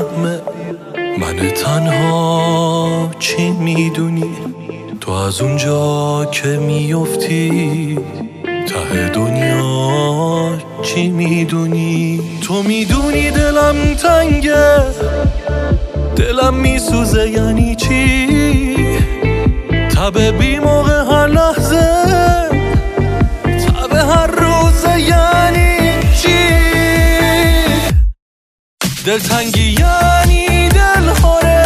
بیرحمه. من تنها چی میدونی؟ تو از اونجا که میفتی ته دنیا چی میدونی؟ تو میدونی دلم تنگه، دلم میسوزه یعنی چی؟ تب بی موقع هر لحظه، تب هر روزه یعنی چی؟ دلتنگی یعنی دل خوره،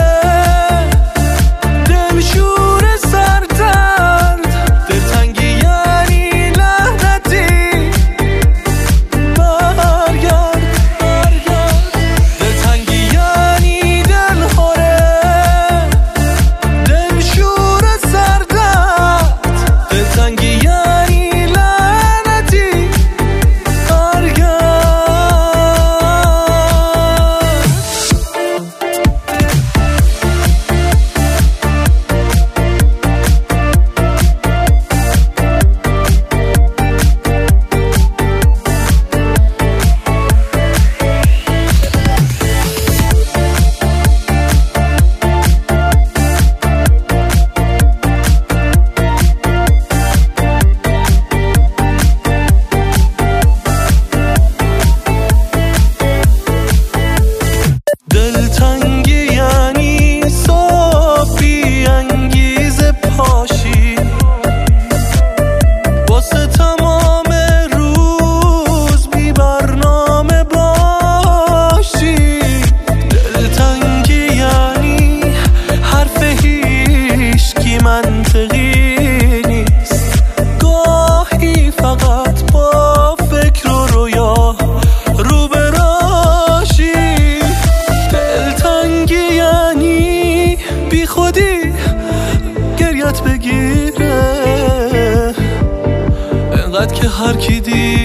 دل شور سردرد. دلتنگی یعنی لعنتی، برگرد برگرد. دلتنگی یعنی دل خوره، دل شور سردرد. دلتنگی یعنی لعنتی، برگرد. دلتنگی یعنی صافی انگیز پاشی، واسه تمام روز بی برنامه باشی. دلتنگی یعنی حرف هیچکی منطقی نیست، گاهی فقط با فکر و رویا رو براشی. دلتنگی یعنی بی خودی گریت بگیره، انقدر که هر کی دید